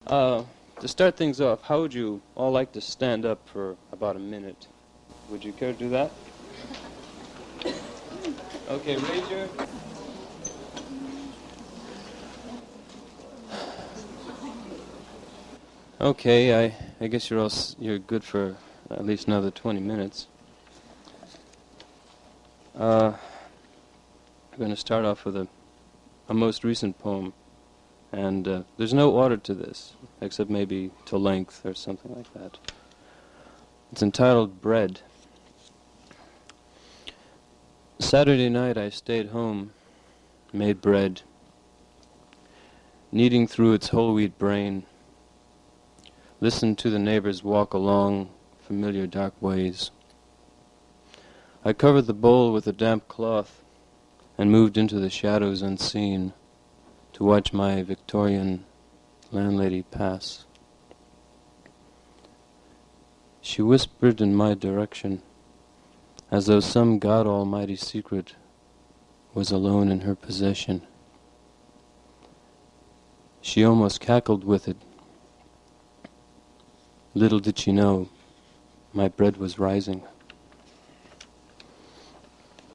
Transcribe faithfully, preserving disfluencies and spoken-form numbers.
Uh, to start things off, how would you all like to stand up for about a minute? Would you care to do that? Okay, raise your... Okay, I, I guess you're all s- you're good for at least another twenty minutes. Uh, I'm going to start off with a, a most recent poem, and uh, there's no order to this, except maybe to length or something like that. It's entitled Bread. Saturday night I stayed home, made bread, kneading through its whole wheat brain, listened to the neighbors walk along familiar dark ways. I covered the bowl with a damp cloth and moved into the shadows unseen to watch my Victorian landlady pass. She whispered in my direction, as though some God Almighty secret was alone in her possession. She almost cackled with it. Little did she know, my bread was rising.